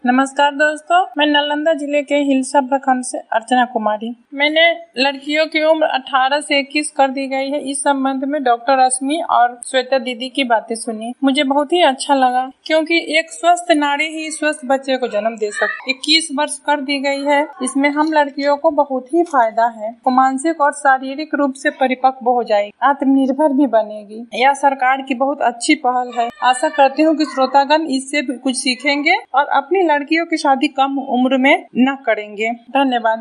नमस्कार दोस्तों, मैं नालंदा जिले के हिलसा प्रखंड से अर्चना कुमारी। मैंने लड़कियों की उम्र 18 से 21 कर दी गई है, इस संबंध में डॉक्टर रश्मि और श्वेता दीदी की बातें सुनी। मुझे बहुत ही अच्छा लगा, क्योंकि एक स्वस्थ नारी ही स्वस्थ बच्चे को जन्म दे सकती। 21 वर्ष कर दी गई है, इसमें हम लड़कियों को बहुत ही फायदा है। वो मानसिक और शारीरिक रूप से परिपक्व हो जाएगी, आत्मनिर्भर भी बनेगी। यह सरकार की बहुत अच्छी पहल है। आशा करती हूँ कि श्रोतागण इससे कुछ सीखेंगे और अपनी लड़कियों की शादी कम उम्र में न करेंगे। धन्यवाद।